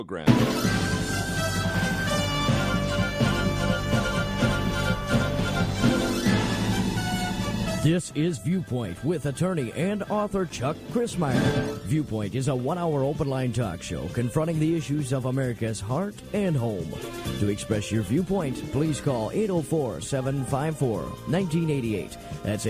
Program. This is Viewpoint with attorney and author Chuck Crismier. Viewpoint is a one-hour open-line talk show confronting the issues of America's heart and home. To express your viewpoint, please call 804-754-1988. That's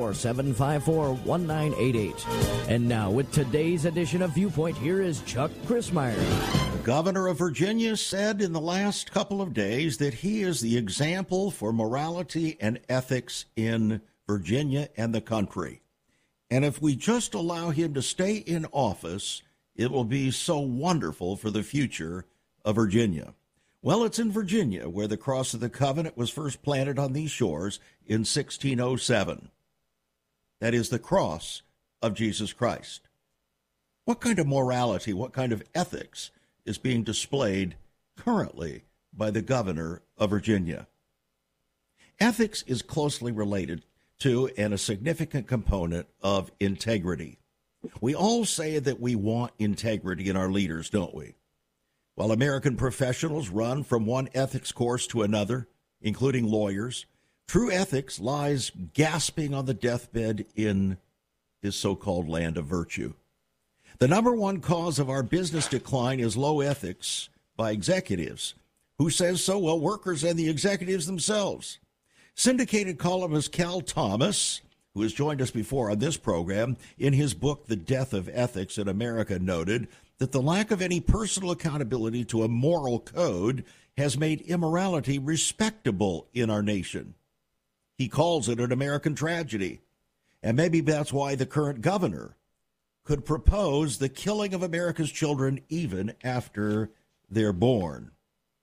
804-754-1988. And now, with today's edition of Viewpoint, here is Chuck Crismier. The governor of Virginia said in the last couple of days that he is the example for morality and ethics in Virginia and the country. And if we just allow him to stay in office, it will be so wonderful for the future of Virginia. Well, it's in Virginia where the Cross of the Covenant was first planted on these shores in 1607. That is the cross of Jesus Christ. What kind of morality, what kind of ethics is being displayed currently by the governor of Virginia? Ethics is closely related to and a significant component of integrity. We all say that we want integrity in our leaders, don't we? While American professionals run from one ethics course to another, including lawyers, true ethics lies gasping on the deathbed in this so-called land of virtue. The number one cause of our business decline is low ethics by executives. Who says so? Well, workers and the executives themselves. Syndicated columnist Cal Thomas, who has joined us before on this program, in his book, The Death of Ethics in America, noted that the lack of any personal accountability to a moral code has made immorality respectable in our nation. He calls it an American tragedy, and maybe that's why the current governor could propose the killing of America's children even after they're born.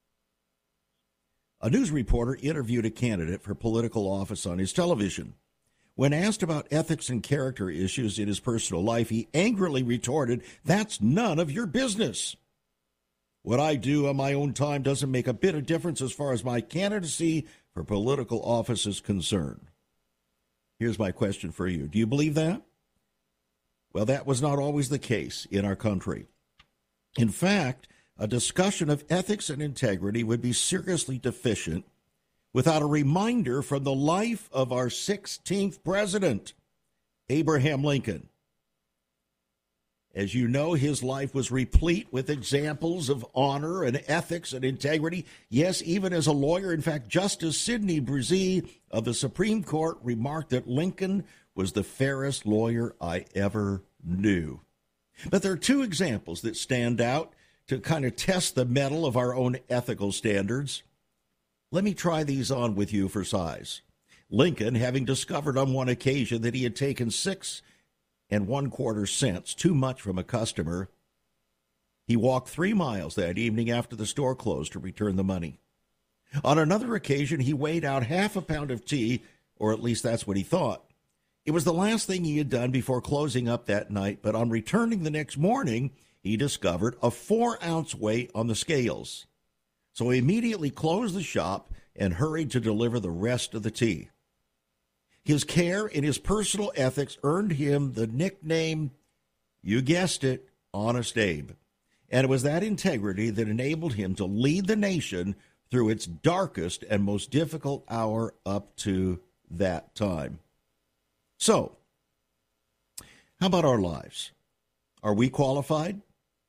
A news reporter interviewed a candidate for political office on his television. When asked about ethics and character issues in his personal life, he angrily retorted, "That's none of your business. What I do on my own time doesn't make a bit of difference as far as my candidacy for political office is concerned." Here's my question for you. Do you believe that? Well, that was not always the case in our country. In fact, a discussion of ethics and integrity would be seriously deficient without a reminder from the life of our 16th president, Abraham Lincoln. As you know, his life was replete with examples of honor and ethics and integrity. Yes, even as a lawyer. In fact, Justice Sidney Brizee of the Supreme Court remarked that Lincoln was the fairest lawyer I ever knew. But there are two examples that stand out to kind of test the mettle of our own ethical standards. Let me try these on with you for size. Lincoln, having discovered on one occasion that he had taken 6 1/4 cents, too much from a customer, he walked 3 miles that evening after the store closed to return the money. On another occasion, he weighed out half a pound of tea, or at least that's what he thought. It was the last thing he had done before closing up that night, but on returning the next morning, he discovered a 4-ounce weight on the scales. So he immediately closed the shop and hurried to deliver the rest of the tea. His care and his personal ethics earned him the nickname, you guessed it, Honest Abe. And it was that integrity that enabled him to lead the nation through its darkest and most difficult hour up to that time. So, how about our lives? Are we qualified?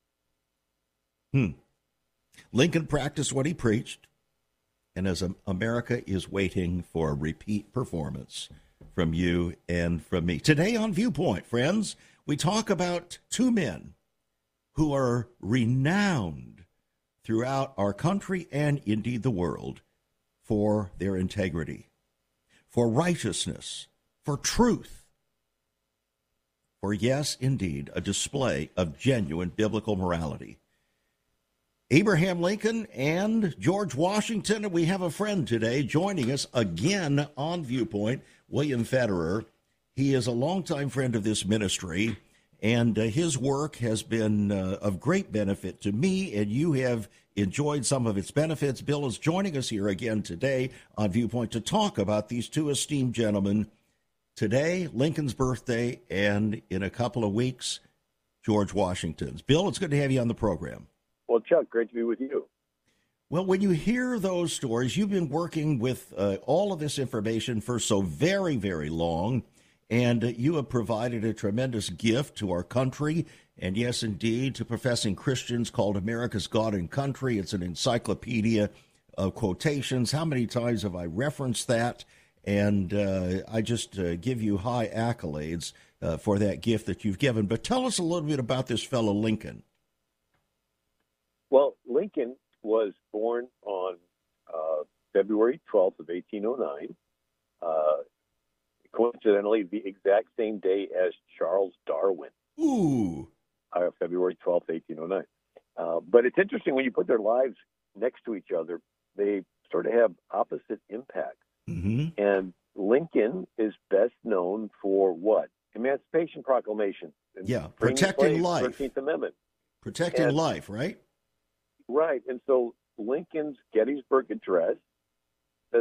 Lincoln practiced what he preached, and as America is waiting for a repeat performance from you and from me. Today on Viewpoint, friends, we talk about two men who are renowned throughout our country and indeed the world for their integrity, for righteousness, for truth, for, yes, indeed, a display of genuine biblical morality. Abraham Lincoln and George Washington, and we have a friend today joining us again on Viewpoint, William Federer. He is a longtime friend of this ministry, and his work has been of great benefit to me, and you have enjoyed some of its benefits. Bill is joining us here again today on Viewpoint to talk about these two esteemed gentlemen. Today, Lincoln's birthday, and in a couple of weeks, George Washington's. Bill, it's good to have you on the program. Well, Chuck, great to be with you. Well, when you hear those stories, you've been working with all of this information for so very, very long, and you have provided a tremendous gift to our country, and yes, indeed, to professing Christians called America's God and Country. It's an encyclopedia of quotations. How many times have I referenced that? And I just give you high accolades for that gift that you've given. But tell us a little bit about this fellow Lincoln. Well, Lincoln was born on February 12th of 1809, coincidentally the exact same day as Charles Darwin. Ooh. February 12th, 1809. But it's interesting when you put their lives next to each other, they sort of have opposite impacts. Mm-hmm. And Lincoln is best known for what? Emancipation Proclamation. Yeah, protecting life. 13th Amendment. Protecting life, right? Right. And so Lincoln's Gettysburg Address says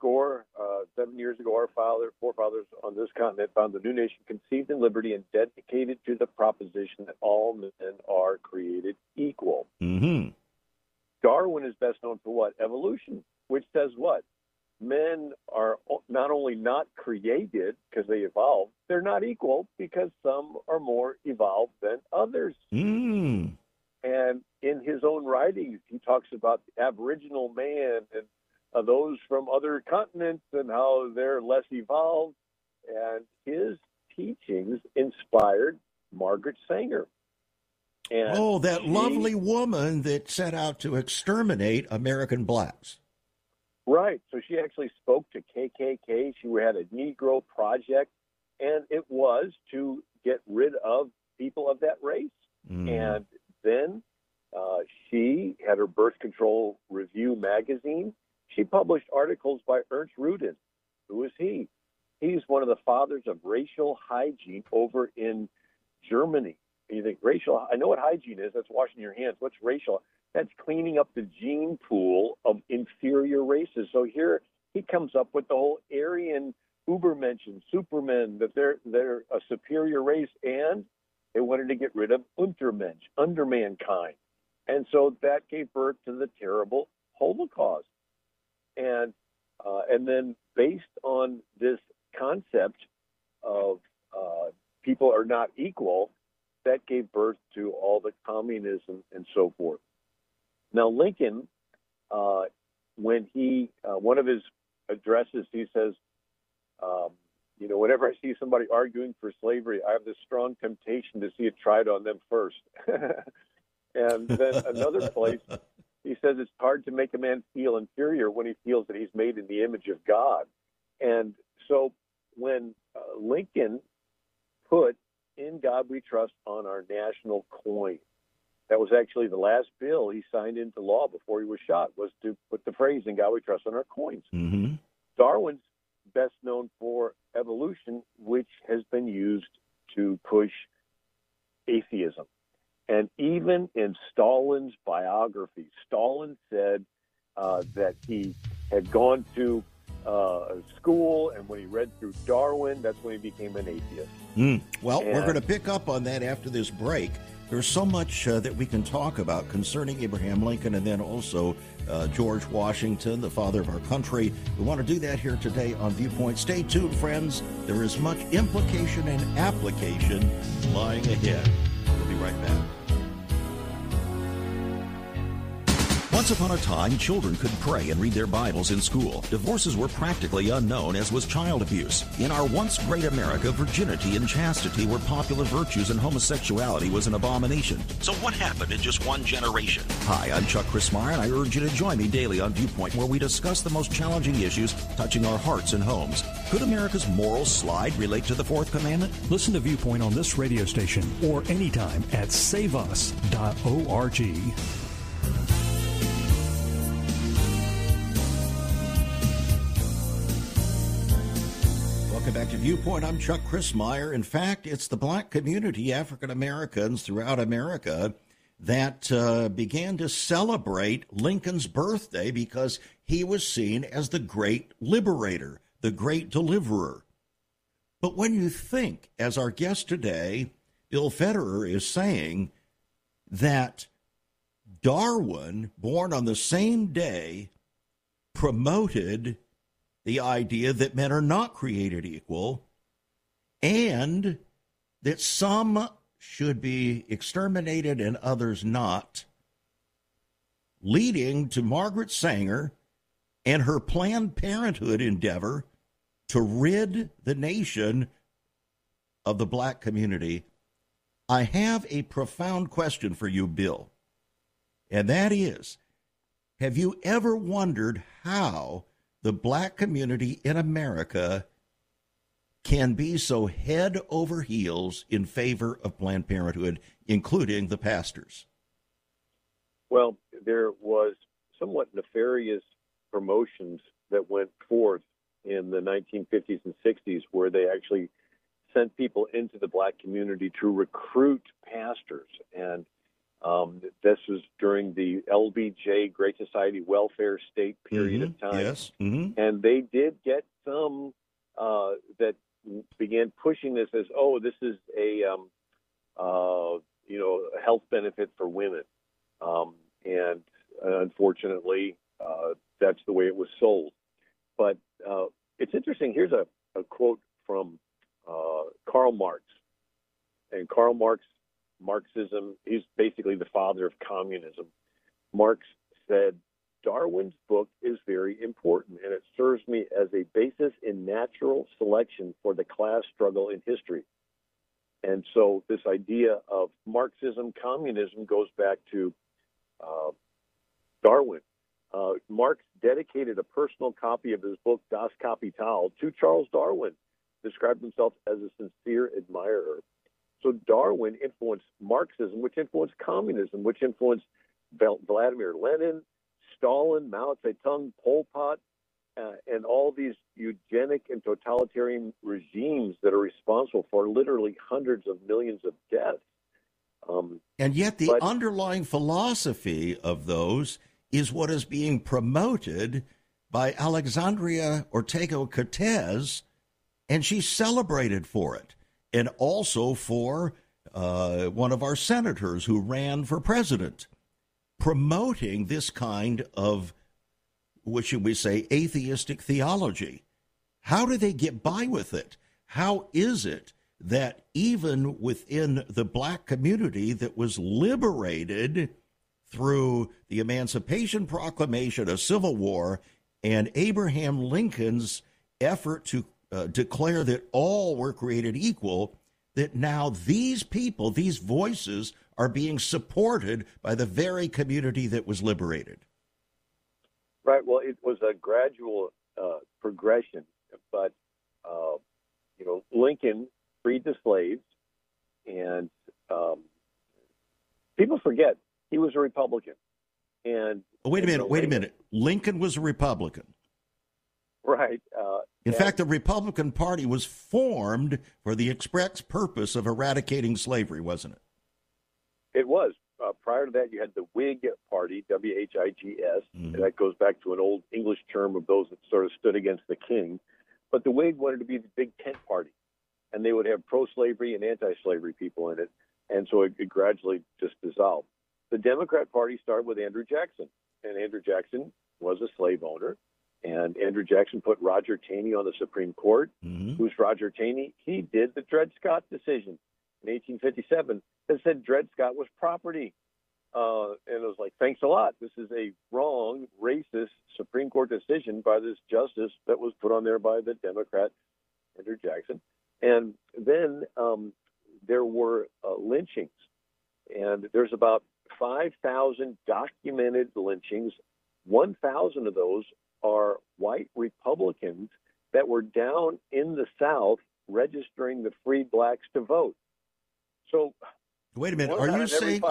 7 years ago, our forefathers on this continent found the new nation conceived in liberty and dedicated to the proposition that all men are created equal. Mm-hmm. Darwin is best known for what? Evolution, which says what? Men are not only not created because they evolved, they're not equal because some are more evolved than others. Mm. And in his own writings, he talks about the Aboriginal man and those from other continents and how they're less evolved. And his teachings inspired Margaret Sanger. And that lovely woman that set out to exterminate American blacks. Right. So she actually spoke to KKK. She had a Negro project, and it was to get rid of people of that race. Mm. And then she had her Birth Control Review magazine. She published articles by Ernst Rudin. Who is he? He's one of the fathers of racial hygiene over in Germany. And you think racial, I know what hygiene is. That's washing your hands. What's racial? That's cleaning up the gene pool of inferior races. So here he comes up with the whole Aryan Übermenschen, Supermen, that they're a superior race, and they wanted to get rid of Untermensch, undermankind. And so that gave birth to the terrible Holocaust. And then based on this concept of people are not equal, that gave birth to all the communism and so forth. Now, Lincoln, when one of his addresses, he says, whenever I see somebody arguing for slavery, I have this strong temptation to see it tried on them first. And then another place, he says it's hard to make a man feel inferior when he feels that he's made in the image of God. And so when Lincoln put "In God We Trust" on our national coin, that was actually the last bill he signed into law before he was shot, was to put the phrase "In God We Trust" on our coins. Mm-hmm. Darwin's best known for evolution, which has been used to push atheism. And even in Stalin's biography, Stalin said that he had gone to school, and when he read through Darwin, that's when he became an atheist. Well, we're going to pick up on that after this break. There's so much that we can talk about concerning Abraham Lincoln and then also George Washington, the father of our country. We want to do that here today on Viewpoint. Stay tuned, friends. There is much implication and application lying ahead. We'll be right back. Once upon a time, children could pray and read their Bibles in school. Divorces were practically unknown, as was child abuse. In our once great America, virginity and chastity were popular virtues and homosexuality was an abomination. So what happened in just one generation? Hi, I'm Chuck Christmeyer, and I urge you to join me daily on Viewpoint, where we discuss the most challenging issues touching our hearts and homes. Could America's moral slide relate to the Fourth Commandment? Listen to Viewpoint on this radio station or anytime at saveus.org. Welcome back to Viewpoint. I'm Chuck Christmeyer. In fact, it's the black community, African Americans throughout America, that began to celebrate Lincoln's birthday because he was seen as the great liberator, the great deliverer. But when you think, as our guest today, Bill Federer, is saying, that Darwin, born on the same day, promoted the idea that men are not created equal and that some should be exterminated and others not, leading to Margaret Sanger and her Planned Parenthood endeavor to rid the nation of the black community. I have a profound question for you, Bill, and that is, have you ever wondered how the black community in America can be so head over heels in favor of Planned Parenthood, including the pastors? Well, there was somewhat nefarious promotions that went forth in the 1950s and 60s where they actually sent people into the black community to recruit pastors. And this was during the LBJ, Great Society Welfare State period of time. Yes. Mm-hmm. And they did get some that began pushing this as, oh, this is a health benefit for women. And unfortunately, that's the way it was sold. But it's interesting. Here's a quote from Karl Marx. And Karl Marx, Marxism, he's basically the father of communism. Marx said, Darwin's book is very important, and it serves me as a basis in natural selection for the class struggle in history. And so this idea of Marxism, communism goes back to Darwin. Marx dedicated a personal copy of his book, Das Kapital, to Charles Darwin, described himself as a sincere admirer. So Darwin influenced Marxism, which influenced communism, which influenced Vladimir Lenin, Stalin, Mao Zedong, Pol Pot, and all these eugenic and totalitarian regimes that are responsible for literally hundreds of millions of deaths. And yet the underlying philosophy of those is what is being promoted by Alexandria Ocasio-Cortez, and she's celebrated for it. And also for one of our senators who ran for president, promoting this kind of, what should we say, atheistic theology. How do they get by with it? How is it that even within the black community that was liberated through the Emancipation Proclamation, a Civil War, and Abraham Lincoln's effort to declare that all were created equal, that now these people, these voices, are being supported by the very community that was liberated? Right. Well, it was a gradual progression, but Lincoln freed the slaves, and people forget he was a Republican. And wait a minute. Lincoln was a Republican. Right. In fact, the Republican Party was formed for the express purpose of eradicating slavery, wasn't it? It was. Prior to that, you had the Whig Party, W-H-I-G-S. Mm-hmm. That goes back to an old English term of those that sort of stood against the king. But the Whig wanted to be the big tent party, and they would have pro-slavery and anti-slavery people in it. And so it gradually just dissolved. The Democrat Party started with Andrew Jackson, and Andrew Jackson was a slave owner. And Andrew Jackson put Roger Taney on the Supreme Court. Mm-hmm. Who's Roger Taney? He did the Dred Scott decision in 1857 that said Dred Scott was property. And it was like, thanks a lot. This is a wrong, racist Supreme Court decision by this justice that was put on there by the Democrat, Andrew Jackson. And then there were lynchings. And there's about 5,000 documented lynchings. 1,000 of those are white Republicans that were down in the South registering the free blacks to vote. So, wait a minute. Are you saying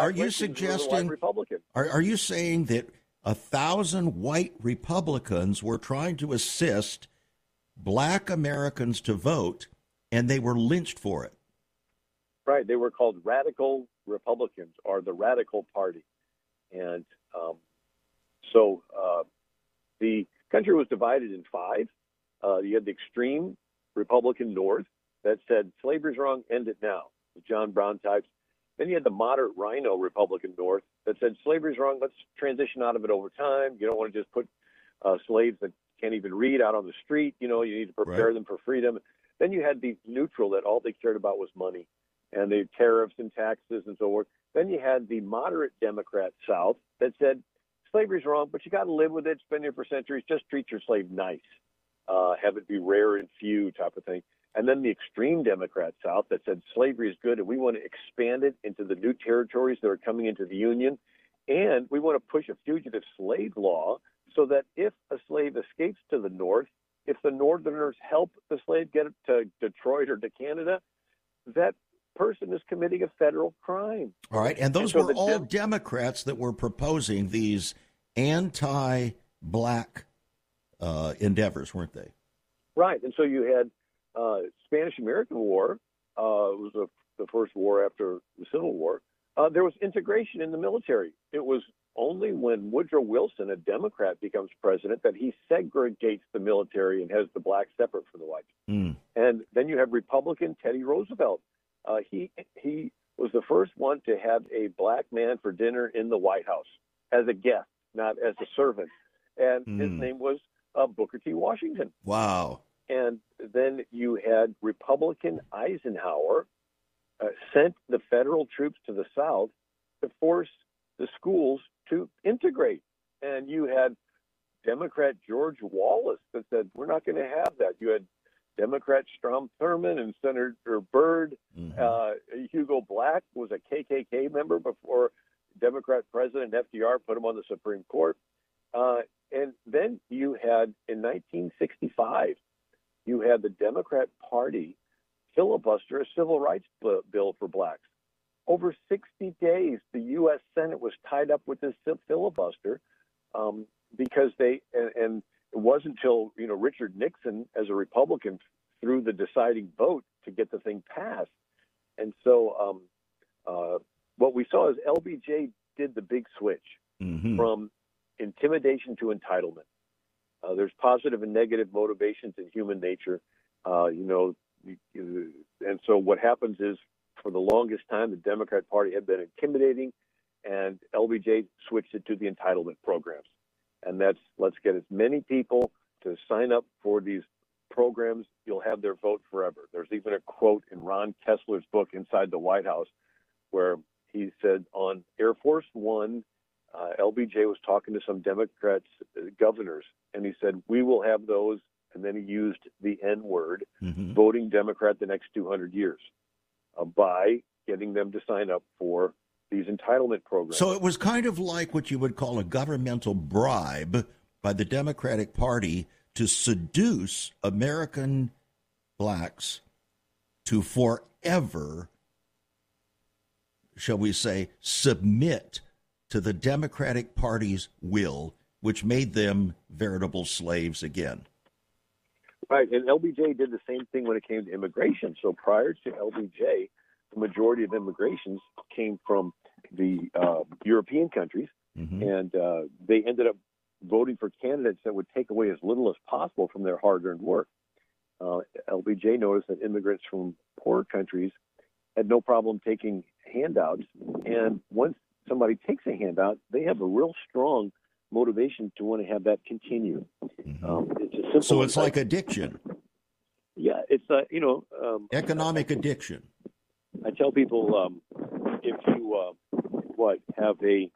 that 1,000 white Republicans were trying to assist black Americans to vote, and they were lynched for it? Right. They were called radical Republicans, or the Radical Party. And so the country was divided in five. You had the extreme Republican North that said slavery's wrong, end it now, the John Brown types. Then you had the moderate Rhino Republican North that said slavery's wrong. Let's transition out of it over time. You don't want to just put slaves that can't even read out on the street. You need to prepare them for freedom. Then you had the neutral that all they cared about was money and the tariffs and taxes and so forth. Then you had the moderate Democrat South that said slavery's wrong, but you got to live with it. It's been here for centuries. Just treat your slave nice. Have it be rare and few type of thing. And then the extreme Democrat South that said slavery is good and we want to expand it into the new territories that are coming into the Union. And we want to push a fugitive slave law so that if a slave escapes to the North, if the Northerners help the slave get to Detroit or to Canada, that person is committing a federal crime. All right. And those were all Democrats that were proposing these anti-black endeavors, weren't they? Right. And so you had Spanish-American War, was the first war after the Civil War. There was integration in the military. It was only when Woodrow Wilson, a Democrat, becomes president that he segregates the military and has the blacks separate from the whites. And then you have Republican Teddy Roosevelt. He was the first one to have a black man for dinner in the White House as a guest, not as a servant. And his name was Booker T. Washington. Wow. And then you had Republican Eisenhower sent the federal troops to the South to force the schools to integrate. And you had Democrat George Wallace that said, we're not going to have that. You had Democrat Strom Thurmond and Senator Byrd. Hugo Black was a KKK member before Democrat President FDR put him on the Supreme Court. And then you had, in 1965, you had the Democrat Party filibuster a civil rights bill for blacks. Over 60 days, the U.S. Senate was tied up with this filibuster because and it wasn't until Richard Nixon, as a Republican, threw the deciding vote to get the thing passed. And so what we saw is LBJ did the big switch from intimidation to entitlement. There's positive and negative motivations in human nature, and so what happens is, for the longest time, the Democrat Party had been intimidating, and LBJ switched it to the entitlement programs. And that's, let's get as many people to sign up for these programs, you'll have their vote forever. There's even a quote in Ron Kessler's book, Inside the White House, where he said on Air Force One, LBJ was talking to some Democrats, governors, and he said, we will have those, and then he used the N-word, voting Democrat the next 200 years by getting them to sign up for these entitlement programs. So it was kind of like what you would call a governmental bribe by the Democratic Party to seduce American blacks to forever, shall we say, submit to the Democratic Party's will, which made them veritable slaves again. Right, and LBJ did the same thing when it came to immigration. So prior to LBJ, the majority of immigrations came from the European countries, and they ended up voting for candidates that would take away as little as possible from their hard-earned work. LBJ noticed that immigrants from poor countries had no problem taking handouts, and once somebody takes a handout, they have a real strong motivation to want to have that continue. It's a simple. So it's like addiction. Yeah, it's economic addiction. I tell people if you have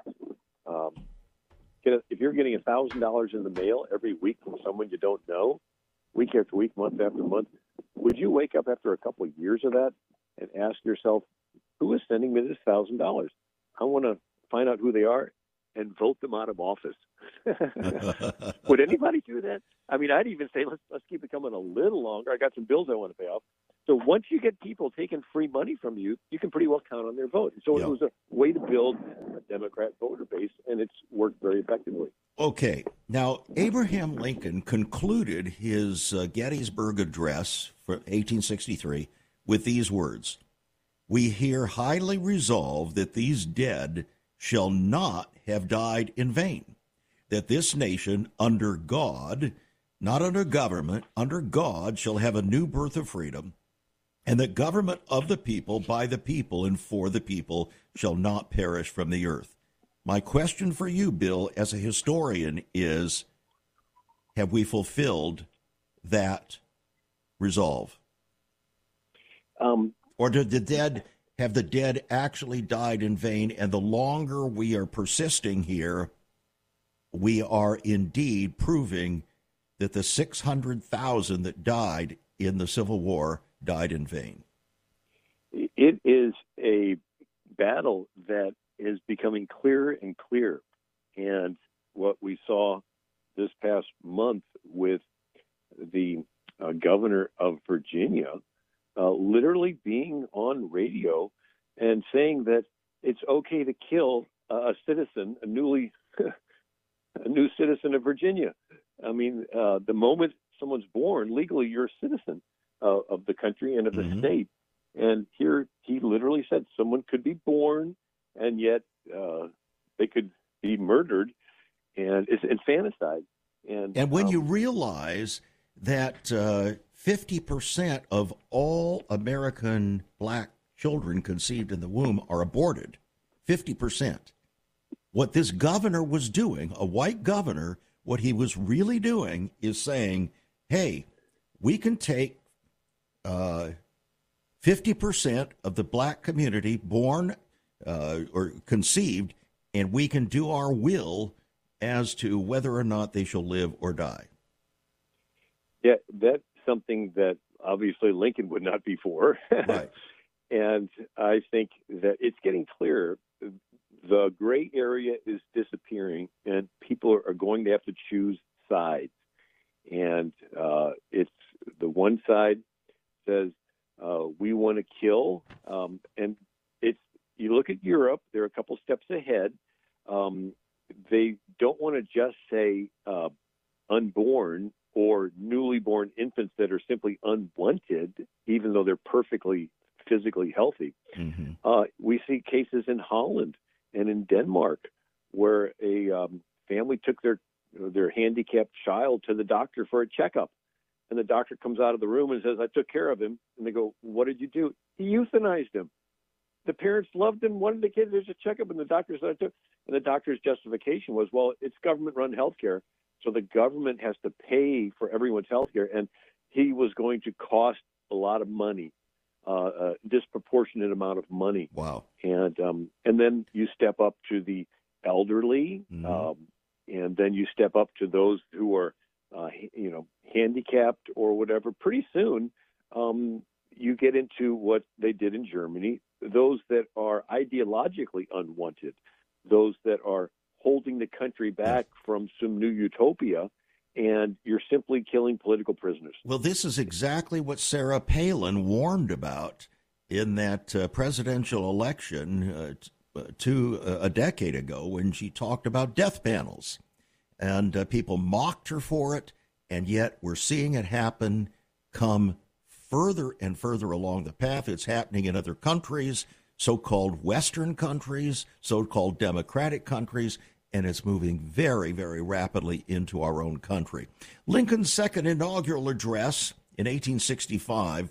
if you're getting $1,000 in the mail every week from someone you don't know, week after week, month after month, would you wake up after a couple of years of that and ask yourself, who is sending me this $1,000? I want to find out who they are and vote them out of office. Would anybody do that? I mean, I'd even say, let's keep it coming a little longer. I got some bills I want to pay off. So once you get people taking free money from you, you can pretty well count on their vote. So it was a way to build a Democrat voter base, and it's worked very effectively. Okay. Now, Abraham Lincoln concluded his Gettysburg Address for 1863 with these words: "We here highly resolve that these dead shall not have died in vain, that this nation under God, not under government, under God shall have a new birth of freedom, and the government of the people, by the people, and for the people shall not perish from the earth." My question for you, Bill, as a historian is, have we fulfilled that resolve? Or have the dead actually died in vain, and the longer we are persisting here, we are indeed proving that the 600,000 that died in the Civil War died in vain? It is a battle that is becoming clearer and clearer. And what we saw this past month with the governor of Virginia literally being on radio and saying that it's okay to kill a citizen, a new citizen of Virginia. I mean, the moment someone's born, legally you're a citizen of the country and of the state. And here he literally said someone could be born and yet they could be murdered and it's infanticide. And when you realize that 50% of all American black children conceived in the womb are aborted, 50%. What this governor was doing, a white governor, what he was really doing is saying, hey, we can take 50% of the black community born or conceived, and we can do our will as to whether or not they shall live or die. Yeah, that's something that obviously Lincoln would not be for. Right. And I think that it's getting clearer. The gray area is disappearing, and people are going to have to choose sides. And it's the one side says we want to kill, and it's you look at Europe; they're a couple steps ahead. They don't want to just say unborn or newly born infants that are simply unwanted, even though they're perfectly physically healthy. We see cases in Holland and in Denmark where a family took their handicapped child to the doctor for a checkup. And the doctor comes out of the room and says, I took care of him. And they go, what did you do? He euthanized him. The parents loved him, wanted the kid. There's a checkup, and the doctor said, I took. And the doctor's justification was, well, it's government-run health care, so the government has to pay for everyone's health care. And he was going to cost a lot of money, a disproportionate amount of money. Wow. And then you step up to the elderly, and then you step up to those who are, handicapped or whatever. Pretty soon, you get into what they did in Germany, those that are ideologically unwanted, those that are holding the country back from some new utopia, and you're simply killing political prisoners. Well, this is exactly what Sarah Palin warned about in that presidential election a decade ago when she talked about death panels. And people mocked her for it, and yet we're seeing it happen come further and further along the path. It's happening in other countries, so-called Western countries, so-called democratic countries, and it's moving very, very rapidly into our own country. Lincoln's second inaugural address in 1865,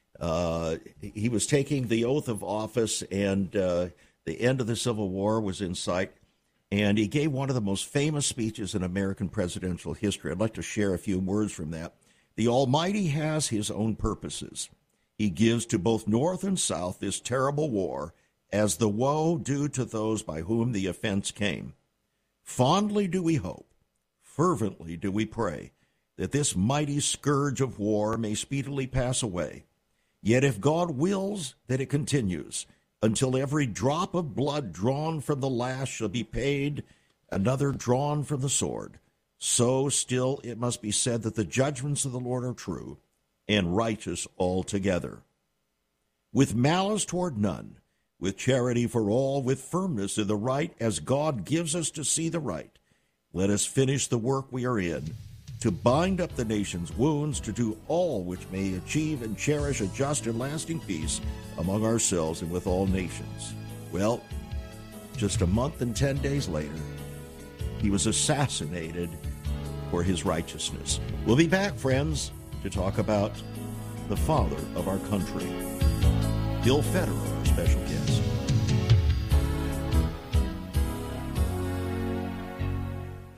he was taking the oath of office, and the end of the Civil War was in sight, and he gave one of the most famous speeches in American presidential history. I'd like to share a few words from that. The Almighty has his own purposes. He gives to both North and South this terrible war as the woe due to those by whom the offense came. Fondly do we hope, fervently do we pray, that this mighty scourge of war may speedily pass away. Yet if God wills that it continues, until every drop of blood drawn from the lash shall be paid, another drawn from the sword, so still it must be said that the judgments of the Lord are true and righteous altogether. With malice toward none, with charity for all, with firmness in the right, as God gives us to see the right, let us finish the work we are in, to bind up the nation's wounds, to do all which may achieve and cherish a just and lasting peace among ourselves and with all nations. Well, just a month and 10 days later, he was assassinated for his righteousness. We'll be back, friends, to talk about the father of our country, Bill Federer, our special guest.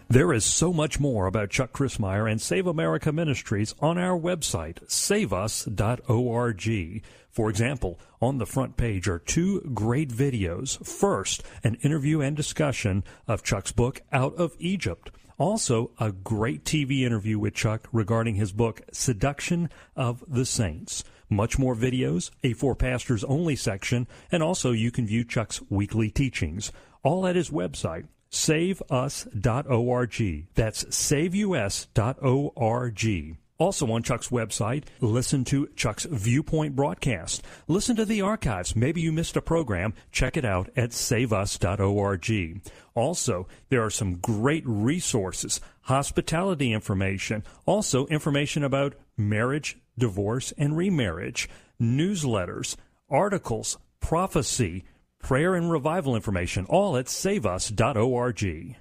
There is so much more about Chuck Crismier and Save America Ministries on our website, saveus.org. For example, on the front page are 2 great videos. First, an interview and discussion of Chuck's book, Out of Egypt. Also, a great TV interview with Chuck regarding his book, Seduction of the Saints. Much more videos, a For Pastors Only section, and also you can view Chuck's weekly teachings. All at his website, saveus.org. That's saveus.org. Also on Chuck's website, listen to Chuck's Viewpoint broadcast. Listen to the archives. Maybe you missed a program. Check it out at saveus.org. Also, there are some great resources, hospitality information, also information about marriage, divorce, and remarriage, newsletters, articles, prophecy, prayer and revival information, all at saveus.org.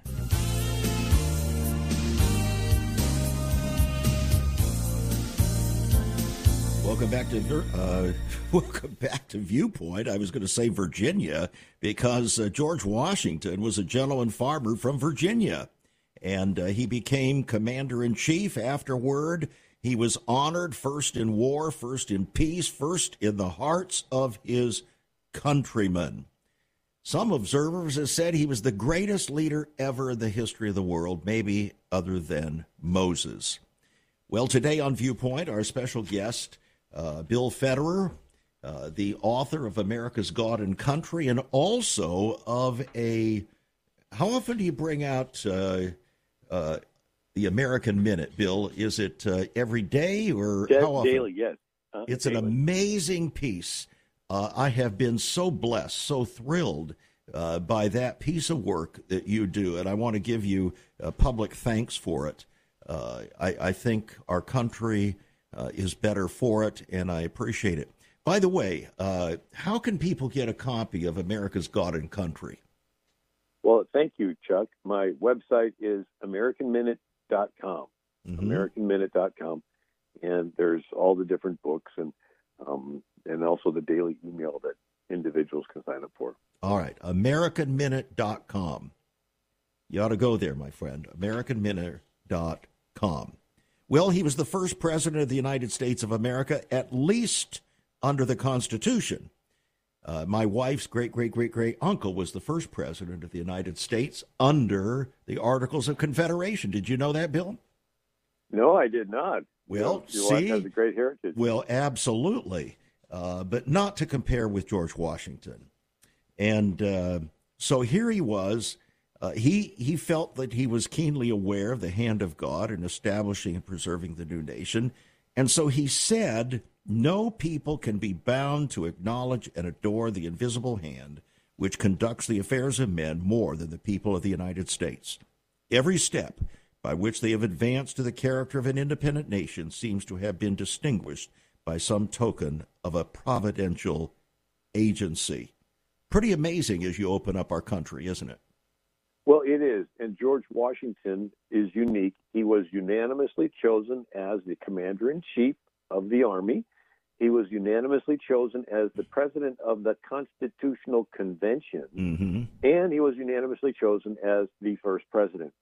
Welcome back to Viewpoint. I was going to say Virginia because George Washington was a gentleman farmer from Virginia, and he became commander-in-chief afterward. He was honored first in war, first in peace, first in the hearts of his countrymen. Some observers have said he was the greatest leader ever in the history of the world, maybe other than Moses. Well, today on Viewpoint, our special guest, Bill Federer, the author of America's God and Country, and also of how often do you bring out the American Minute, Bill? Is it every day or how often? Daily, yes. It's daily. An amazing piece. I have been so blessed, so thrilled by that piece of work that you do, and I want to give you public thanks for it. I think our country is better for it, and I appreciate it. By the way, how can people get a copy of America's God and Country? Well, thank you, Chuck. My website is AmericanMinute.com, AmericanMinute.com, and there's all the different books and also the daily email that individuals can sign up for. All right, AmericanMinute.com. You ought to go there, my friend, AmericanMinute.com. Well, he was the first president of the United States of America, at least under the Constitution. My wife's great-great-great-great-uncle was the first president of the United States under the Articles of Confederation. Did you know that, Bill? No, I did not. Well, your wife has a great heritage. Well, absolutely, but not to compare with George Washington. And so here he was. He felt that he was keenly aware of the hand of God in establishing and preserving the new nation. And so he said, no people can be bound to acknowledge and adore the invisible hand which conducts the affairs of men more than the people of the United States. Every step by which they have advanced to the character of an independent nation seems to have been distinguished by some token of a providential agency. Pretty amazing as you open up our country, isn't it? Well, it is. And George Washington is unique. He was unanimously chosen as the commander-in-chief of the Army. He was unanimously chosen as the president of the Constitutional Convention. And he was unanimously chosen as the first president.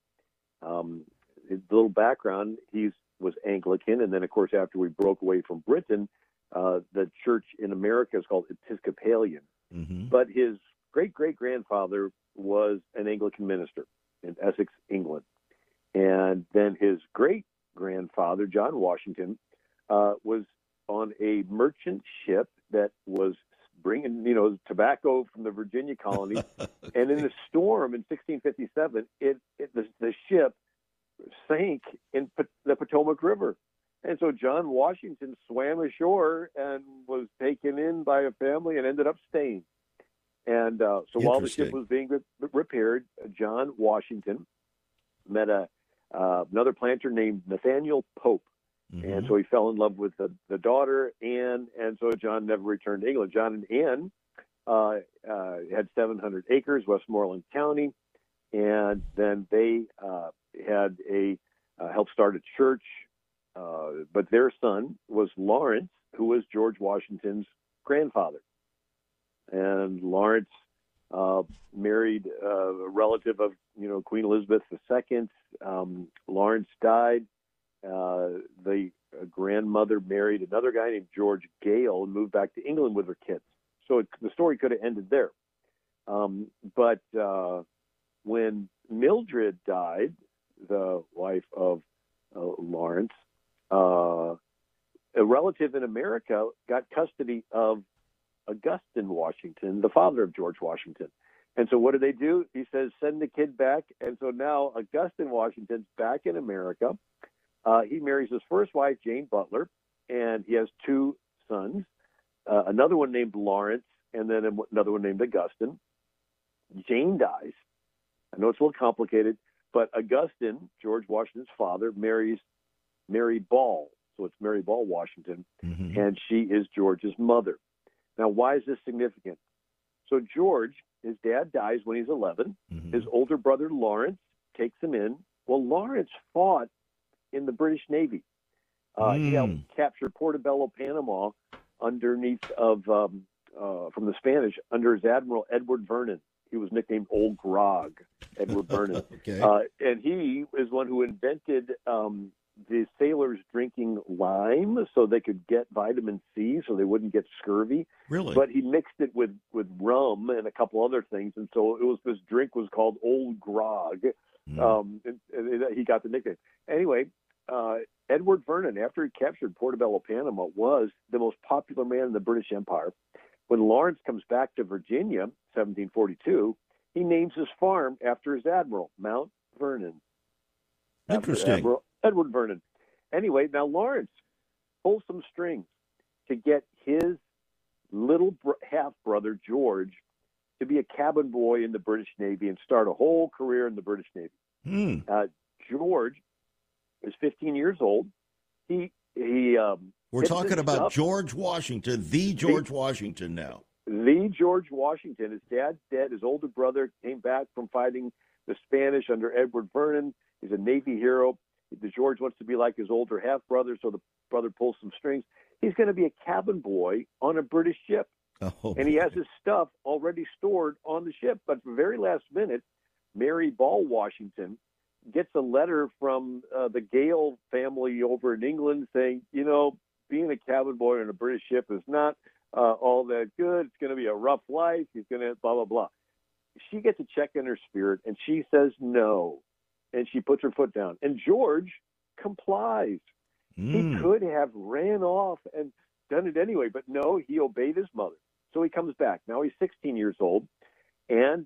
His little background, he was Anglican. And then, of course, after we broke away from Britain, the church in America is called Episcopalian. But his great-great-grandfather was an Anglican minister in Essex, England. And then his great-grandfather, John Washington, was on a merchant ship that was bringing, tobacco from the Virginia colony. And in a storm in 1657, the ship sank in the Potomac River. And so John Washington swam ashore and was taken in by a family and ended up staying. And so while the ship was being repaired, John Washington met another planter named Nathaniel Pope. And so he fell in love with the daughter, Anne, and so John never returned to England. John and Anne had 700 acres, Westmoreland County, and then they had helped start a church, but their son was Lawrence, who was George Washington's grandfather. And Lawrence married a relative of, Queen Elizabeth II, Lawrence died. The grandmother married another guy named George Gale and moved back to England with her kids. So the story could have ended there. But when Mildred died, the wife of Lawrence, a relative in America got custody of Augustine Washington, the father of George Washington. And so what do? He says, send the kid back. And so now Augustine Washington's back in America. He marries his first wife, Jane Butler, and he has two sons, another one named Lawrence, and then another one named Augustine. Jane dies. I know it's a little complicated, but Augustine, George Washington's father, marries Mary Ball. So it's Mary Ball Washington, and she is George's mother. Now, why is this significant? So George, his dad dies when he's 11. His older brother, Lawrence, takes him in. Well, Lawrence fought in the British Navy. He helped capture Portobello, Panama, underneath of from the Spanish under his admiral Edward Vernon. He was nicknamed Old Grog, Edward Vernon. And he is one who invented the sailors drinking lime so they could get vitamin C so they wouldn't get scurvy. Really? But he mixed it with rum and a couple other things, and so this drink was called Old Grog. And he got the nickname. Anyway, Edward Vernon, after he captured Portobello, Panama, was the most popular man in the British Empire. When Lawrence comes back to Virginia, 1742, he names his farm after his admiral, Mount Vernon. Interesting. Admiral Edward Vernon. Anyway, now Lawrence pulls some strings to get his little half-brother, George, to be a cabin boy in the British Navy and start a whole career in the British Navy. George is 15 years old. We're talking about George Washington, the George Washington now. The George Washington. His dad's dead. His older brother came back from fighting the Spanish under Edward Vernon. He's a Navy hero. The George wants to be like his older half-brother, so the brother pulls some strings. He's going to be a cabin boy on a British ship. And he has his stuff already stored on the ship. But at the very last minute, Mary Ball Washington gets a letter from the Gale family over in England saying, being a cabin boy on a British ship is not all that good. It's going to be a rough life. He's going to blah, blah, blah. She gets a check in her spirit, and she says no. And she puts her foot down. And George complies. He could have ran off and done it anyway, but no, he obeyed his mother. So he comes back. Now he's 16 years old, and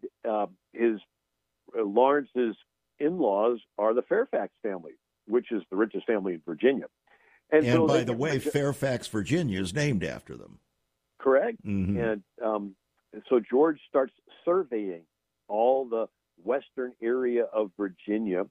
Lawrence's in-laws are the Fairfax family, which is the richest family in Virginia. And so by the way, Fairfax, Virginia is named after them. Correct. And so George starts surveying all the western area of Virginia,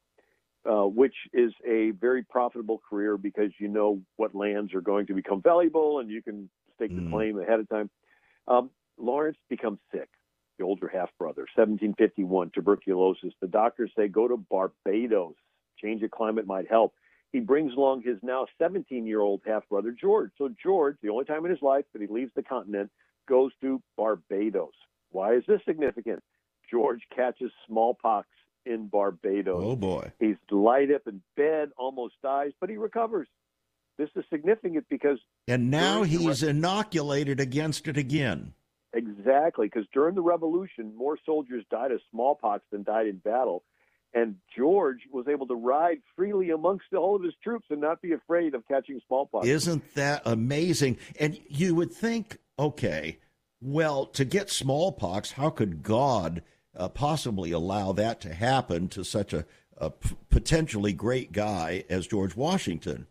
which is a very profitable career because you know what lands are going to become valuable and you can stake the claim ahead of time. Lawrence becomes sick, the older half-brother, 1751, tuberculosis. The doctors say go to Barbados. Change of climate might help. He brings along his now 17-year-old half-brother, George. So George, the only time in his life that he leaves the continent, goes to Barbados. Why is this significant? George catches smallpox in Barbados. Oh, boy. He's light up in bed, almost dies, but he recovers. This is significant because... And now he's inoculated against it again. Exactly, because during the Revolution, more soldiers died of smallpox than died in battle. And George was able to ride freely amongst all of his troops and not be afraid of catching smallpox. Isn't that amazing? And you would think, okay, well, to get smallpox, how could God possibly allow that to happen to such a potentially great guy as George Washington?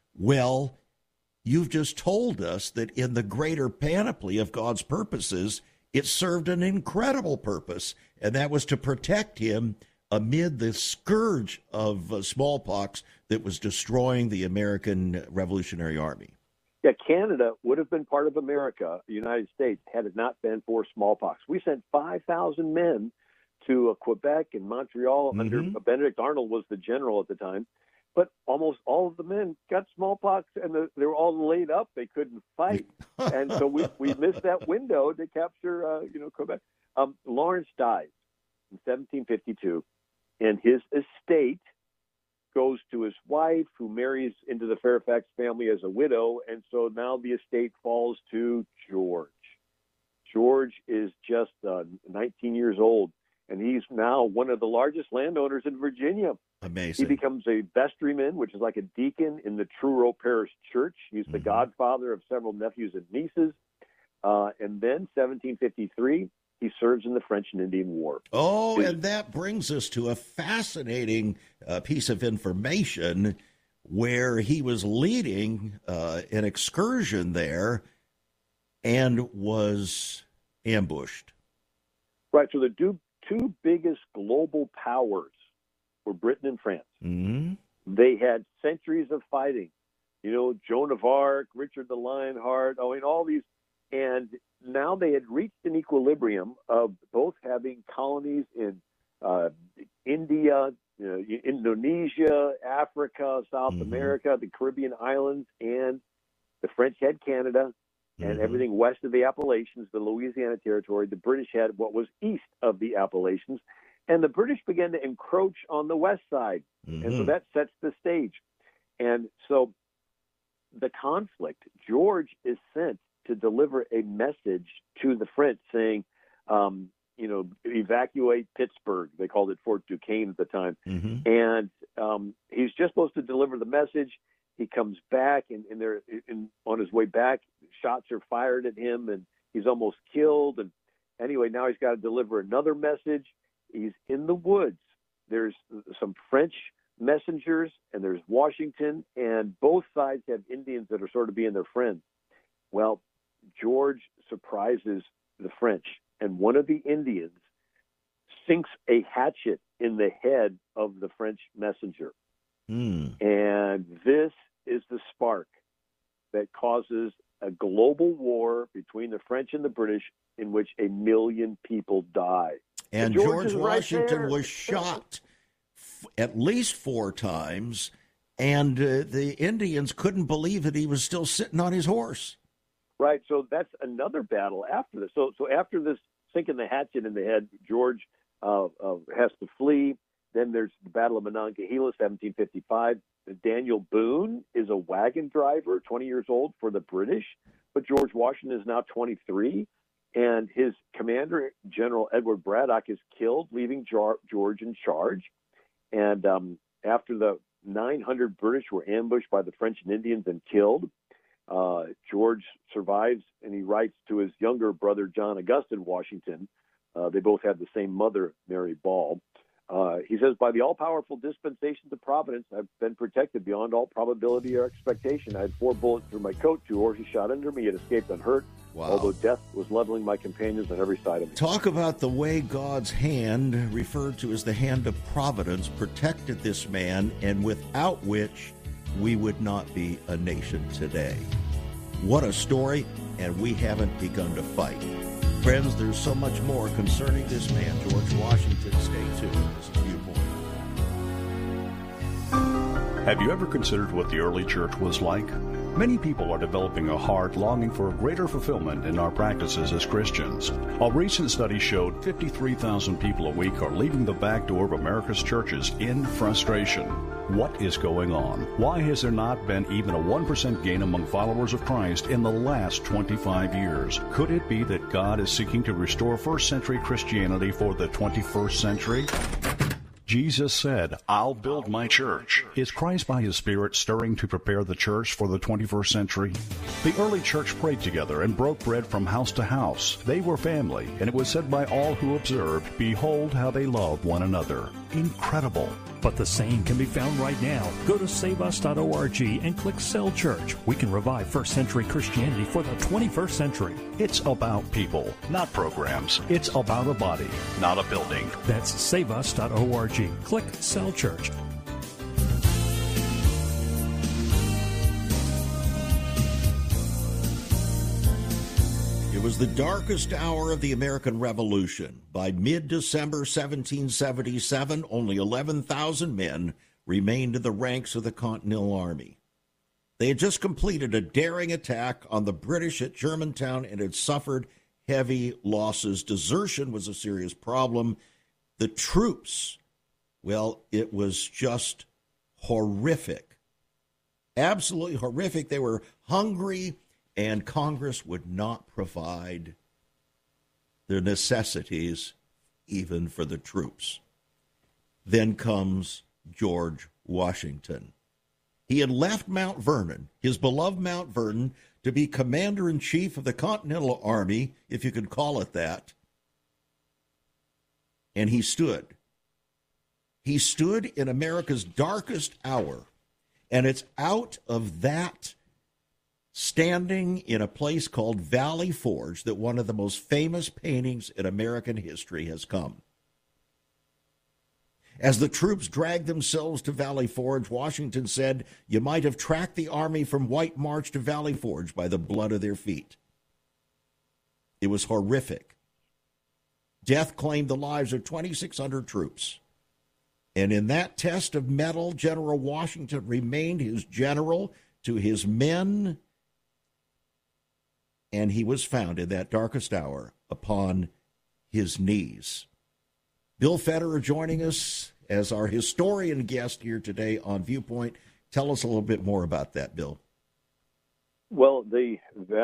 Well, you've just told us that in the greater panoply of God's purposes, it served an incredible purpose, and that was to protect him amid the scourge of smallpox that was destroying the American Revolutionary Army. Yeah, Canada would have been part of America, the United States, had it not been for smallpox. We sent 5,000 men to Quebec and Montreal under Benedict Arnold was the general at the time. But almost all of the men got smallpox, and they were all laid up. They couldn't fight. And so we missed that window to capture, Quebec. Lawrence dies in 1752, and his estate goes to his wife, who marries into the Fairfax family as a widow, and so now the estate falls to George. George is just 19 years old, and he's now one of the largest landowners in Virginia. Amazing. He becomes a vestryman, which is like a deacon in the Truro Parish Church. He's the godfather of several nephews and nieces. And then 1753, he serves in the French and Indian War. Oh, and that brings us to a fascinating piece of information where he was leading an excursion there and was ambushed. Right, so the two biggest global powers were Britain and France. Mm-hmm. They had centuries of fighting. You know, Joan of Arc, Richard the Lionheart, all these. And now they had reached an equilibrium of both having colonies in India, Indonesia, Africa, South America, the Caribbean islands, and the French had Canada and everything west of the Appalachians, the Louisiana Territory. The British had what was east of the Appalachians. And the British began to encroach on the west side. And so that sets the stage. And so the conflict, George is sent to deliver a message to the French saying, evacuate Pittsburgh. They called it Fort Duquesne at the time. And he's just supposed to deliver the message. He comes back, and on his way back, shots are fired at him, and he's almost killed. And anyway, now he's got to deliver another message. He's in the woods. There's some French messengers, and there's Washington, and both sides have Indians that are sort of being their friends. Well, George surprises the French, and one of the Indians sinks a hatchet in the head of the French messenger. And this is the spark that causes a global war between the French and the British in which 1 million people die. And George Washington was shot at least 4 times, and the Indians couldn't believe that he was still sitting on his horse. Right, so that's another battle after this. So after this sinking the hatchet in the head, George has to flee. Then there's the Battle of Monongahela, 1755. Daniel Boone is a wagon driver, 20 years old, for the British, but George Washington is now 23, and his commander, General Edward Braddock, is killed, leaving George in charge. And after the 900 British were ambushed by the French and Indians and killed, George survives, and he writes to his younger brother, John Augustine Washington. They both had the same mother, Mary Ball. He says, by the all-powerful dispensations of Providence, I've been protected beyond all probability or expectation. I had 4 bullets through my coat, 2 horses shot under me, yet escaped unhurt, although death was leveling my companions on every side of me. Talk about the way God's hand, referred to as the hand of providence, protected this man, and without which we would not be a nation today. What a story, and we haven't begun to fight. Friends, there's so much more concerning this man, George Washington. Stay tuned. This is Viewpoint. Have you ever considered what the early church was like? Many people are developing a heart longing for a greater fulfillment in our practices as Christians. A recent study showed 53,000 people a week are leaving the back door of America's churches in frustration. What is going on? Why has there not been even a 1% gain among followers of Christ in the last 25 years? Could it be that God is seeking to restore first century Christianity for the 21st century? Jesus said, I'll build my church. Is Christ by His Spirit stirring to prepare the church for the 21st century? The early church prayed together and broke bread from house to house. They were family, and it was said by all who observed, behold how they love one another. Incredible. But the same can be found right now. Go to saveus.org and click Cell Church. We can revive first century Christianity for the 21st century. It's about people, not programs. It's about a body, not a building. That's saveus.org. Click Cell Church. It was the darkest hour of the American Revolution. By mid-December 1777, only 11,000 men remained in the ranks of the Continental Army. They had just completed a daring attack on the British at Germantown and had suffered heavy losses. Desertion was a serious problem. The troops, well, it was just horrific, absolutely horrific. They were hungry, and Congress would not provide the necessities even for the troops. Then comes George Washington. He had left Mount Vernon, his beloved Mount Vernon, to be commander-in-chief of the Continental Army, if you could call it that. And he stood. He stood in America's darkest hour. And it's out of that standing in a place called Valley Forge that one of the most famous paintings in American history has come. As the troops dragged themselves to Valley Forge, Washington said, "You might have tracked the army from White March to Valley Forge by the blood of their feet." It was horrific. Death claimed the lives of 2,600 troops. And in that test of mettle, General Washington remained his general to his men, and he was found in that darkest hour upon his knees. Bill Federer joining us as our historian guest here today on Viewpoint. Tell us a little bit more about that, Bill. Well, the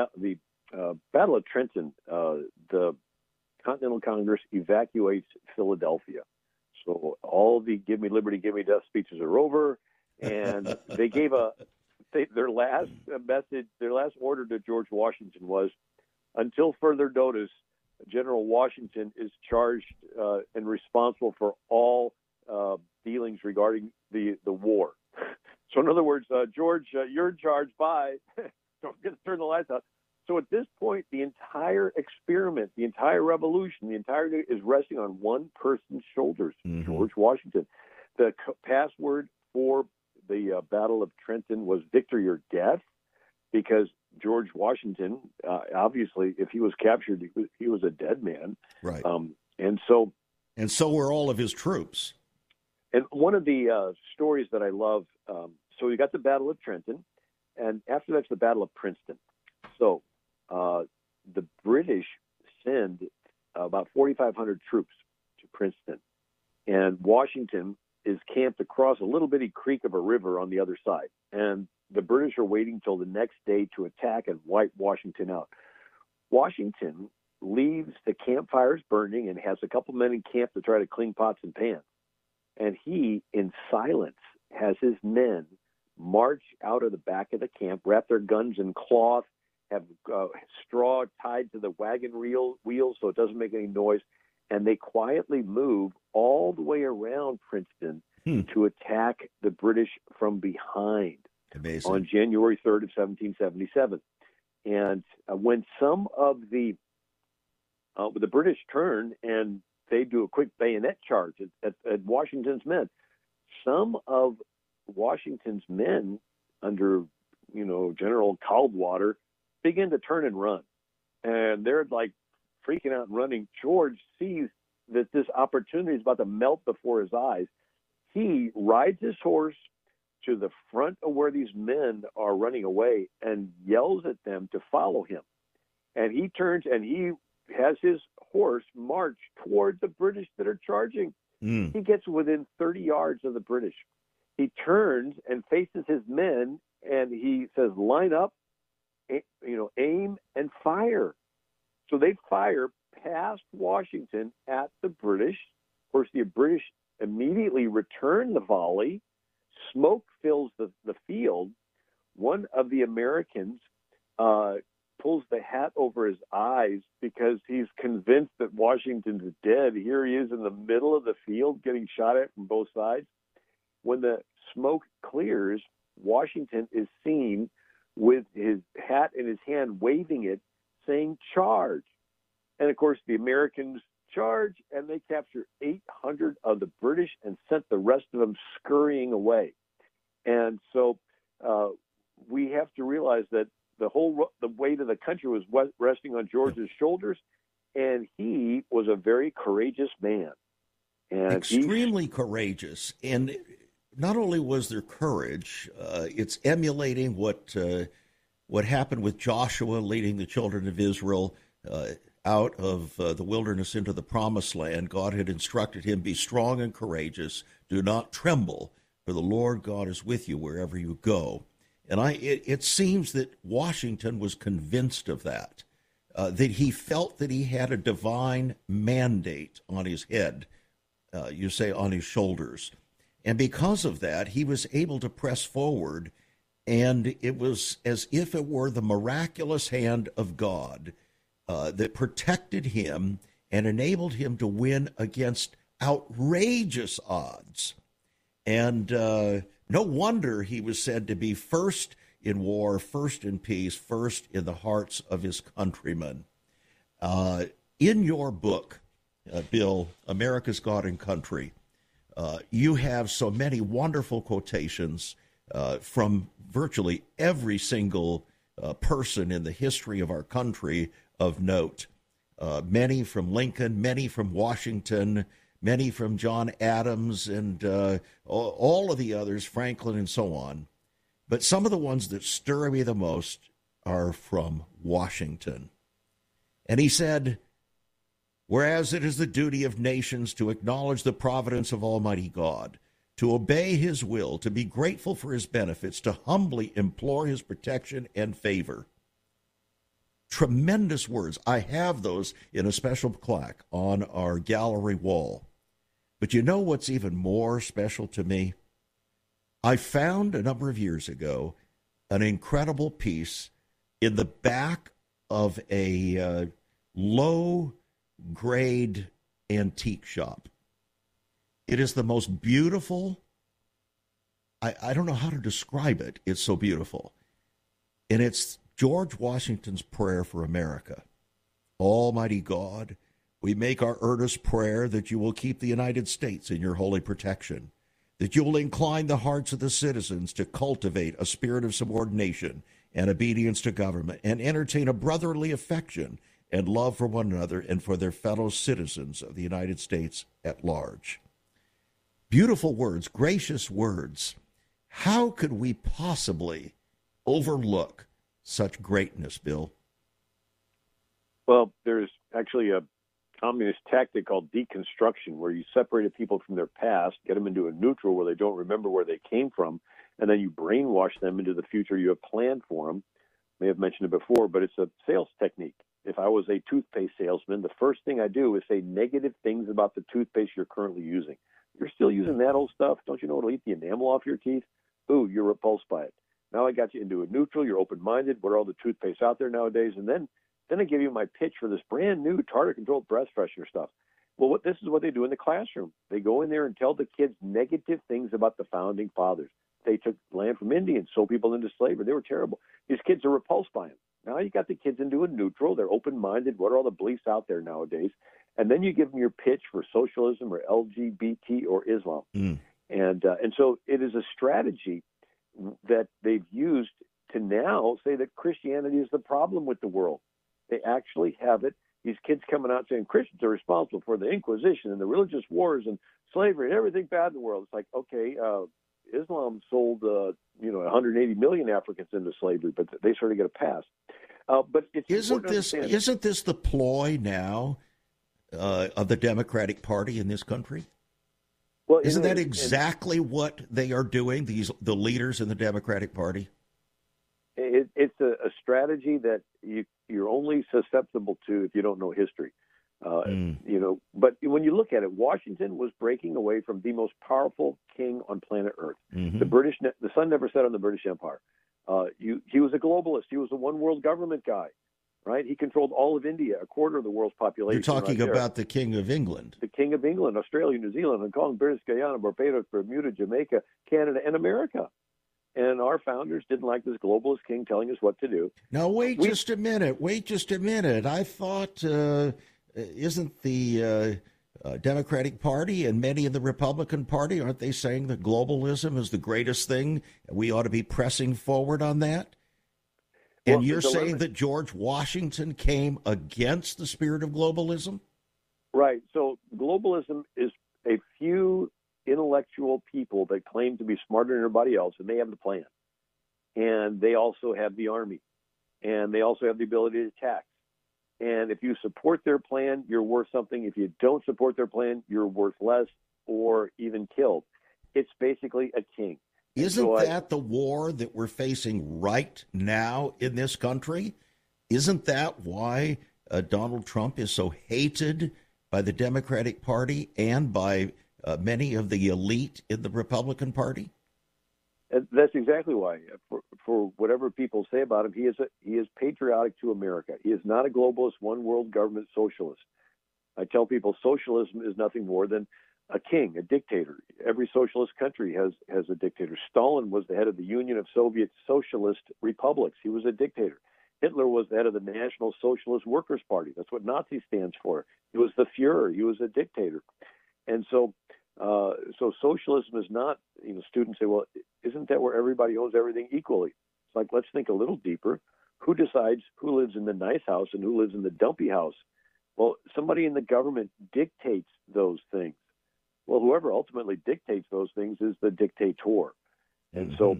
Battle of Trenton, the Continental Congress evacuates Philadelphia. So all the "Give me liberty, give me death" speeches are over, and they gave their last message, their last order to George Washington was, until further notice, General Washington is charged and responsible for all dealings regarding the war. So in other words, George, you're in charge. Bye. Don't forget to turn the lights out. So at this point, the entire experiment, the entire revolution, the entire is resting on one person's shoulders, George Washington. The password for the Battle of Trenton was "Victory or Death," because George Washington, obviously, if he was captured, he was a dead man. Right. And so were all of his troops. And one of the stories that I love, so you got the Battle of Trenton, and after that's the Battle of Princeton. So the British send about 4,500 troops to Princeton, and Washington is camped across a little bitty creek of a river on the other side. And the British are waiting till the next day to attack and wipe Washington out. Washington leaves the campfires burning and has a couple men in camp to try to clean pots and pans. And he, in silence, has his men march out of the back of the camp, wrap their guns in cloth, have straw tied to the wagon wheels so it doesn't make any noise, and they quietly move all the way around Princeton to attack the British from behind. Amazing. On January 3rd of 1777. And when some of the British turn and they do a quick bayonet charge at Washington's men, some of Washington's men under, General Caldwater begin to turn and run. And they're like freaking out and running. George sees that this opportunity is about to melt before his eyes. He rides his horse to the front of where these men are running away and yells at them to follow him. And he turns and he has his horse march toward the British that are charging. He gets within 30 yards of the British. He turns and faces his men and he says, "Line up, aim and fire." So they fire past Washington at the British. Of course, the British immediately return the volley. Smoke fills the field. One of the Americans pulls the hat over his eyes because he's convinced that Washington's dead. Here he is in the middle of the field getting shot at from both sides. When the smoke clears, Washington is seen with his hat in his hand, waving it, saying, "Charge." And, of course, the Americans charge, and they capture 800 of the British and sent the rest of them scurrying away. And so we have to realize that the weight of the country was resting on George's shoulders, and he was a very courageous man. And extremely courageous. And not only was there courage, it's emulating what happened with Joshua leading the children of Israel out of the wilderness into the promised land. God had instructed him, "Be strong and courageous. Do not tremble, for the Lord God is with you wherever you go. And it seems that Washington was convinced of that, that he felt that he had a divine mandate on his head, you say on his shoulders. And because of that, he was able to press forward, and it was as if it were the miraculous hand of God that protected him and enabled him to win against outrageous odds. And no wonder he was said to be first in war, first in peace, first in the hearts of his countrymen. In your book, Bill, America's God and Country, you have so many wonderful quotations from virtually every single person in the history of our country of note. Many from Lincoln, many from Washington, many from John Adams, and all of the others, Franklin and so on. But some of the ones that stir me the most are from Washington. And he said, "Whereas it is the duty of nations to acknowledge the providence of Almighty God, to obey his will, to be grateful for his benefits, to humbly implore his protection and favor." Tremendous words. I have those in a special plaque on our gallery wall. But you know what's even more special to me? I found a number of years ago an incredible piece in the back of a low-grade antique shop. It is the most beautiful, I don't know how to describe it. It's so beautiful. And it's George Washington's prayer for America. Almighty God, we make our earnest prayer that you will keep the United States in your holy protection, that you will incline the hearts of the citizens to cultivate a spirit of subordination and obedience to government, and entertain a brotherly affection and love for one another and for their fellow citizens of the United States at large. Beautiful words, gracious words. How could we possibly overlook such greatness, Bill? Well, there's actually a communist tactic called deconstruction, where you separated people from their past, get them into a neutral where they don't remember where they came from, and then you brainwash them into the future you have planned for them. I may have mentioned it before, but it's a sales technique. If I was a toothpaste salesman, the first thing I do is say negative things about the toothpaste you're currently using. You're still using that old stuff. Don't you know it'll eat the enamel off your teeth? Ooh, you're repulsed by it. Now I got you into a neutral. You're open-minded. What are all the toothpaste out there nowadays? And then I give you my pitch for this brand new tartar-controlled breath freshener stuff. Well, this is what they do in the classroom. They go in there and tell the kids negative things about the founding fathers. They took land from Indians, sold people into slavery. They were terrible. These kids are repulsed by them. Now you got the kids into a neutral. They're open-minded. What are all the beliefs out there nowadays? And then you give them your pitch for socialism or LGBT or Islam. And so it is a strategy that they've used to now say that Christianity is the problem with the world. They actually have it. These kids coming out saying Christians are responsible for the Inquisition and the religious wars and slavery and everything bad in the world. It's like, okay, Islam sold 180 million Africans into slavery, but they sort of get a pass. But it's isn't this the ploy now of the Democratic Party in this country? Well, isn't that exactly what they are doing? The leaders in the Democratic Party. It's a strategy that you're only susceptible to if you don't know history. But when you look at it, Washington was breaking away from the most powerful king on planet Earth. Mm-hmm. The sun never set on the British Empire. He was a globalist. He was a one world government guy, right? He controlled all of India, a quarter of the world's population. You're talking about the King of England. The King of England, Australia, New Zealand, Hong Kong, British Guyana, Barbados, Bermuda, Jamaica, Canada, and America. And our founders didn't like this globalist king telling us what to do. Now, wait just a minute. I thought, isn't the Democratic Party and many in the Republican Party, aren't they saying that globalism is the greatest thing? We ought to be pressing forward on that? And you're saying that George Washington came against the spirit of globalism? Right. So globalism is a few intellectual people that claim to be smarter than everybody else, and they have the plan. And they also have the army. And they also have the ability to tax. And if you support their plan, you're worth something. If you don't support their plan, you're worth less or even killed. it's basically a king. Isn't that the war that we're facing right now in this country? Isn't that why Donald Trump is so hated by the Democratic Party and by many of the elite in the Republican Party? That's exactly why. For whatever people say about him, he is patriotic to America. He is not a globalist, one world government socialist. I tell people socialism is nothing more than a king, a dictator. Every socialist country has a dictator. Stalin was the head of the Union of Soviet Socialist Republics. He was a dictator. Hitler was the head of the National Socialist Workers' Party. That's what Nazi stands for. He was the Fuhrer. He was a dictator. And so socialism is not, students say, well, isn't that where everybody owns everything equally? It's like, let's think a little deeper. Who decides who lives in the nice house and who lives in the dumpy house? Well, somebody in the government dictates those things. Well, whoever ultimately dictates those things is the dictator. And so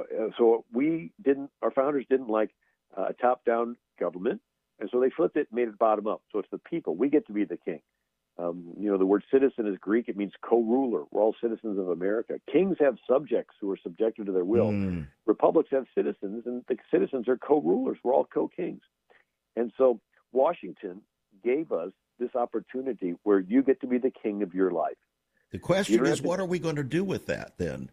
our founders didn't like a top-down government, and so they flipped it and made it bottom-up. So it's the people. We get to be the king. The word citizen is Greek. It means co-ruler. We're all citizens of America. Kings have subjects who are subjected to their will. Republics have citizens, and the citizens are co-rulers. We're all co-kings. And so Washington gave us this opportunity where you get to be the king of your life. The question is, what are we going to do with that then?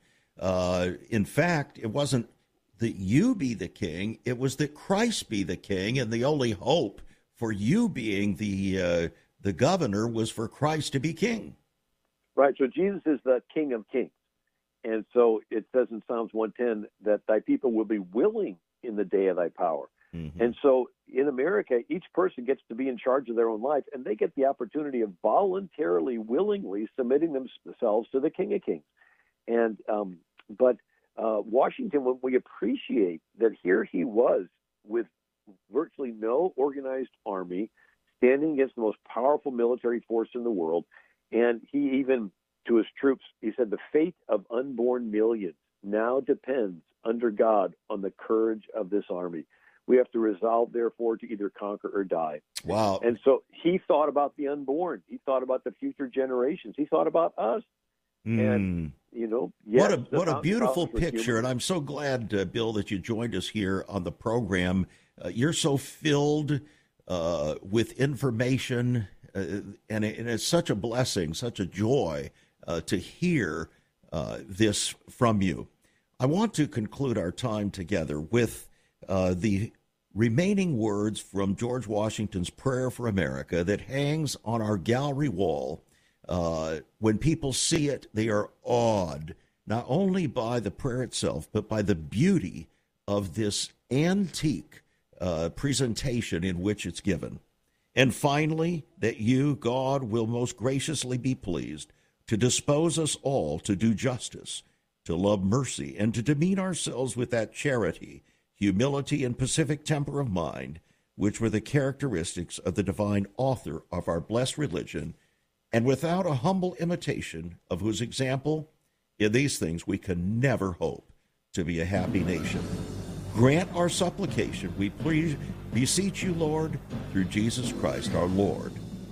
In fact, it wasn't that you be the king. It was that Christ be the king, and the only hope for you being the governor was for Christ to be king. Right. So Jesus is the King of Kings. And so it says in Psalms 110 that thy people will be willing in the day of thy power. Mm-hmm. And so in America, each person gets to be in charge of their own life, and they get the opportunity of voluntarily, willingly submitting themselves to the King of Kings. And but Washington, when we appreciate that here he was with virtually no organized army, standing against the most powerful military force in the world, and he even, to his troops, he said, the fate of unborn millions now depends under God on the courage of this army. We have to resolve, therefore, to either conquer or die. Wow. And so he thought about the unborn. He thought about the future generations. He thought about us. And, yes, what a beautiful picture. And I'm so glad, Bill, that you joined us here on the program. You're so filled with information, and it's such a blessing, such a joy to hear this from you. I want to conclude our time together with the remaining words from George Washington's Prayer for America that hangs on our gallery wall. When people see it, they are awed, not only by the prayer itself, but by the beauty of this antique presentation in which it's given. And finally, that you, God, will most graciously be pleased to dispose us all to do justice, to love mercy, and to demean ourselves with that charity, humility, and pacific temper of mind, which were the characteristics of the divine author of our blessed religion, and without a humble imitation of whose example, in these things we can never hope to be a happy nation. Grant our supplication, we please beseech you, Lord, through Jesus Christ our Lord.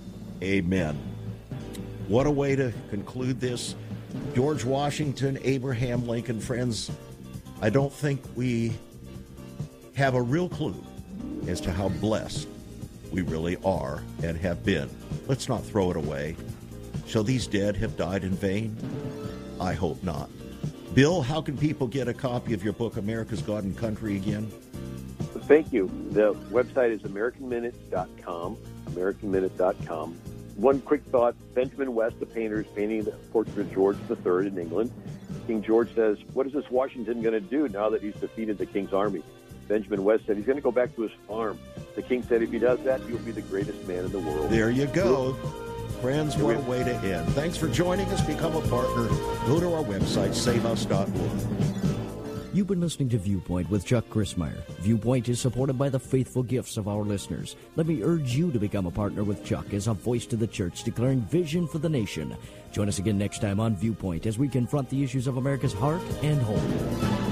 Amen. What a way to conclude this. George Washington, Abraham Lincoln, friends, I don't think we have a real clue as to how blessed we really are and have been. Let's not throw it away. Shall these dead have died in vain? I hope not. Bill, how can people get a copy of your book, America's God and Country, again? Thank you. The website is AmericanMinute.com, AmericanMinute.com. One quick thought, Benjamin West, the painter, is painting the portrait of George III in England. King George says, what is this Washington going to do now that he's defeated the king's army? Benjamin West said, he's going to go back to his farm. The king said, if he does that, he'll be the greatest man in the world. There you go. Friends, what a way to end. Thanks for joining us. Become a partner. Go to our website, saveus.org. You've been listening to Viewpoint with Chuck Crismier. Viewpoint is supported by the faithful gifts of our listeners. Let me urge you to become a partner with Chuck as a voice to the church declaring vision for the nation. Join us again next time on Viewpoint as we confront the issues of America's heart and home.